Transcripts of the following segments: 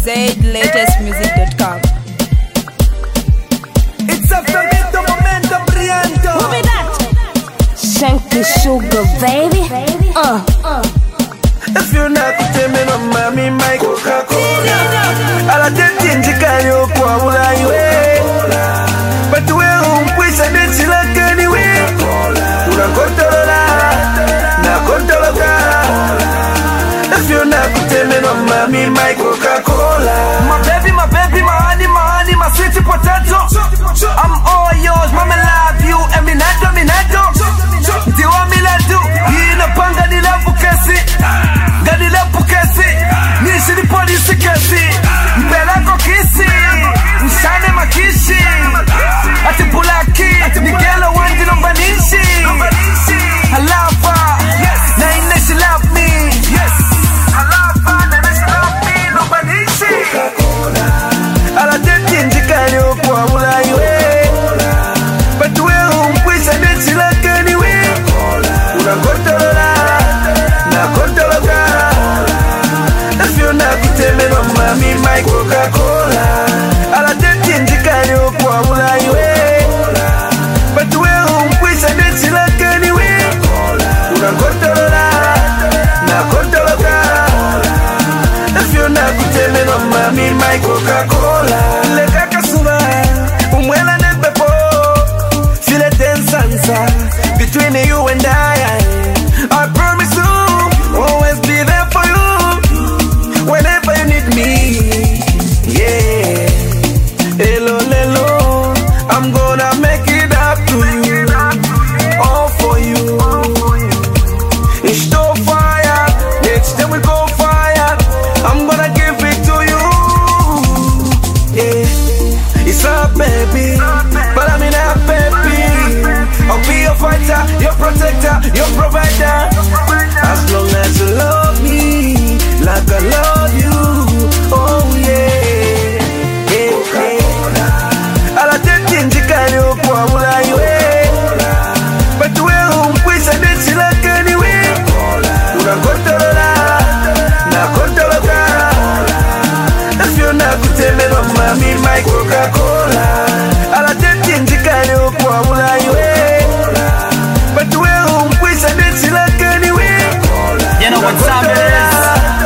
ZLatestmusic.com. It's a momento, momento brilliant. Who be that? Shanky sugar, baby. If you're not coming on mommy, my Coca-Cola. I'll attend you kwa ulaiwe. But wewe mpwisa neti like anyway. Unakontolola, nakontoloka. If you're not coming on mommy, my Coca-Cola. My baby, my honey, my sweet potato. I'm all yours, mama love you. And minato. Diwa miladu, ina panga nilavu kesi. Gani lepu kesi, nishi ni polisi kesi. Mbelako kisi, mshane makishi. Ati pulaki, nigelo wanji nombanishi. I love her, na ine she love me. I love her, na ine she love me. Nombanishi ala teti njikani ukwa ulaiwe. But wewe mpwisa neti like anyway. Unakontolola, nakontoloka. If you're not telling on mommy, my Coca-Cola. I'll attend you can you kwa ulaiwe. But wewe mpwisa neti like anyway. Unakontolola, nakontoloka. If you're not telling on mommy, my Coca-Cola. Leka kasuba, umwela nebepo. Feel it in sansa between you and I promise to always be there for you whenever you need me. Yeah, hello, I'm gonna make it up to you, all for you. It's no fire, next time we go fire. I'm gonna give it to you. Yeah, it's a baby, but I'm in a baby. I'll be your fighter, your protector, your provider. As long as you love me, like I love you. Oh yeah, I'll attend you can you kwa ulaiwe. But wewe mpwisa neti like anyway. Unakontolola, nakontoloka. If you're not telling on mommy, my Coca-Cola. I'll attend you can you kwa ulaiwe. But wewe mpwisa neti like anyway. You know what time it is?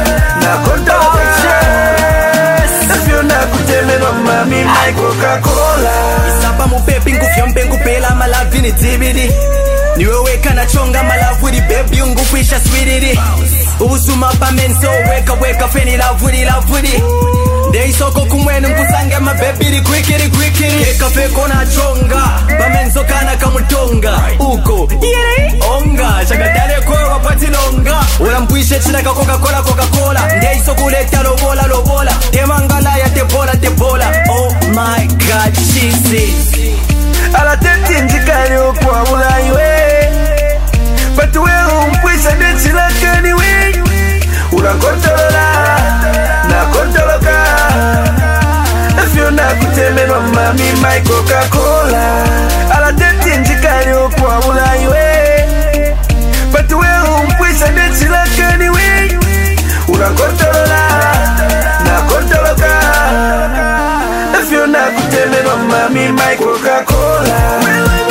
If you're not telling on mommy, my Coca-Cola. Isaba mupepi ngufyombe ngupela malavini tibidi. Niweweka na chonga malavuri baby ungufisha sweetie. Ubusuma pa menso weka feni lavuri. Dei soko kumwenu nkusange ma baby di quickity. Eka feko na chonga pa menso kana kamutonga. Uko onga shagatale kwa wapatilonga. Ulampuishe china ka Coca-Cola. Dei soko leta lobola. Temangala ya tebola. Oh my god, cheesy. Ala teti njikani ukwa ulaiwe. But wewe mpwisa neti like anyway. Unakontolola, nakontoloka. If you're not telling on mommy, my Coca-Cola. Ala teti njikani ukwa ulaiwe. But wewe mpwisa neti like anyway. Unakontolola, nakontoloka. If you're not telling on mommy, my Coca-Cola.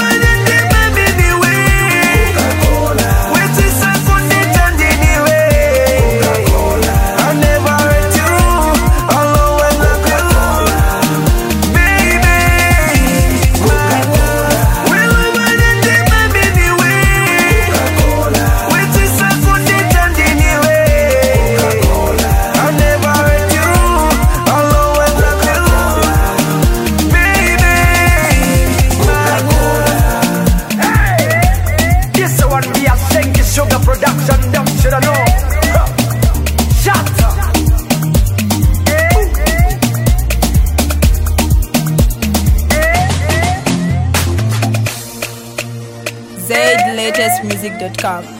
Production, them shoulda know. Shut up. ZLatestmusic.com.